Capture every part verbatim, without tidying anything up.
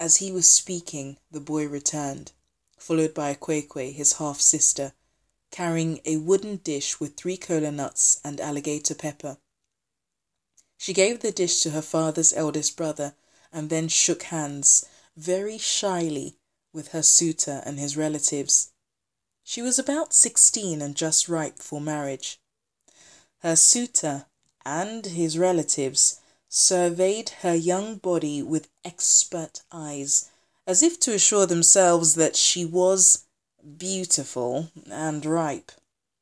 As he was speaking, the boy returned, followed by Kwekwe, his half-sister, carrying a wooden dish with three kola nuts and alligator pepper. She gave the dish to her father's eldest brother and then shook hands, very shyly, with her suitor and his relatives. She was about sixteen and just ripe for marriage. Her suitor and his relatives surveyed her young body with expert eyes, as if to assure themselves that she was beautiful and ripe.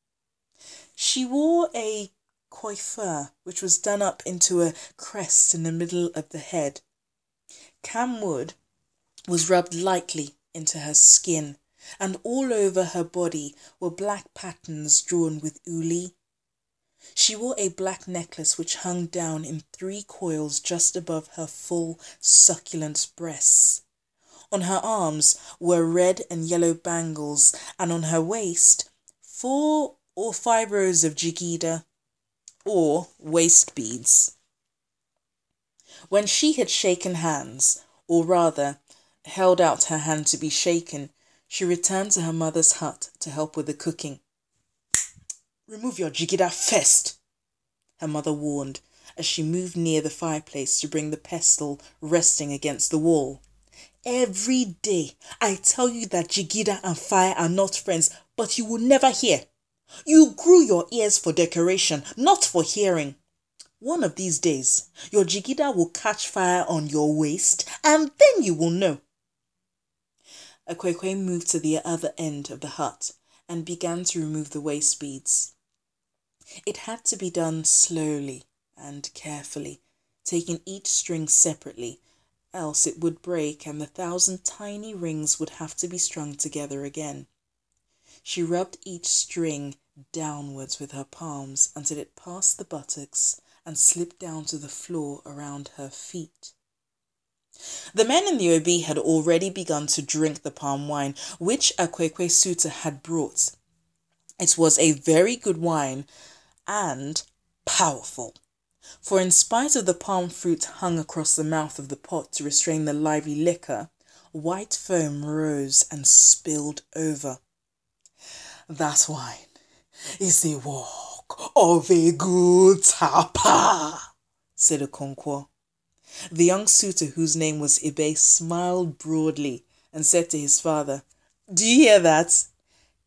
She wore a coiffure which was done up into a crest in the middle of the head. Camwood was rubbed lightly into her skin, and all over her body were black patterns drawn with uli. She wore a black necklace which hung down in three coils just above her full, succulent breasts. On her arms were red and yellow bangles, and on her waist four or five rows of jigida, or waist beads. When she had shaken hands, or rather held out her hand to be shaken, she returned to her mother's hut to help with the cooking. "Remove your jigida first," her mother warned, as she moved near the fireplace to bring the pestle resting against the wall. "Every day I tell you that jigida and fire are not friends, but you will never hear. You grew your ears for decoration, not for hearing. One of these days, your jigida will catch fire on your waist, and then you will know." Akwekwe moved to the other end of the hut and began to remove the waist beads. It had to be done slowly and carefully, taking each string separately, else it would break and the thousand tiny rings would have to be strung together again. She rubbed each string downwards with her palms until it passed the buttocks and slipped down to the floor around her feet. The men in the obi had already begun to drink the palm wine, which Akwekwe Suta had brought. It was a very good wine and powerful, for in spite of the palm fruit hung across the mouth of the pot to restrain the lively liquor, white foam rose and spilled over. "That wine is the work of a good tapa," said Okonkwo. The young suitor, whose name was Ibe, smiled broadly and said to his father, "Do you hear that?